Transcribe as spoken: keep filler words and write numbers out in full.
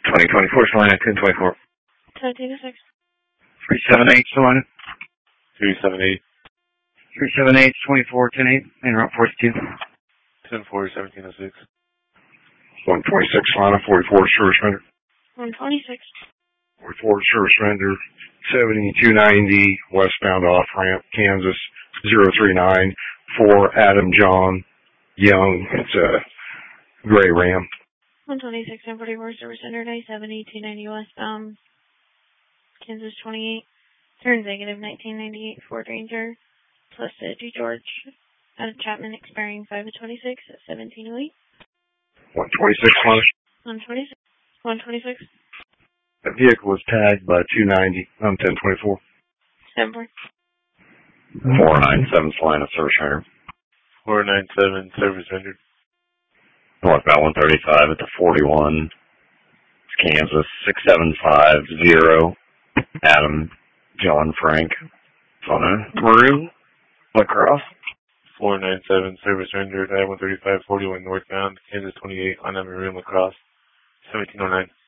twenty twenty-four, Salina, ten twenty-four. seventeen oh six. three seven eight, Salina. three seven eight. three seven eight, twenty-four, ten eight, main route forty-two. ten four, seventeen oh six. one twenty-six, Salina, forty-four, service render. one twenty-six. forty-four, service render. seventy-two ninety, westbound off-ramp, Kansas, zero three nine, for Adam John Young. It's a gray Ram. one twenty-six and forty-four, service center, ninety-seven, eighteen ninety westbound, Kansas twenty-eight, turns negative, nineteen ninety-eight, Ford Ranger, plus the G George, out of Chapman, expiring five of twenty-six at seventeen oh eight. one twenty-six, one twenty-six. one twenty-six. That vehicle was tagged by two ninety, um, ten twenty-four. seven four. four ninety-seven, Salina, service render. four ninety-seven, service rendered. Northbound one thirty-five at the forty-one, Kansas, six seven five zero, Adam John Frank. It's on a maroon lacrosse. four ninety-seven, service rendered, I one thirty-five, forty-one northbound, Kansas twenty-eight, on a maroon lacrosse, seventeen oh nine.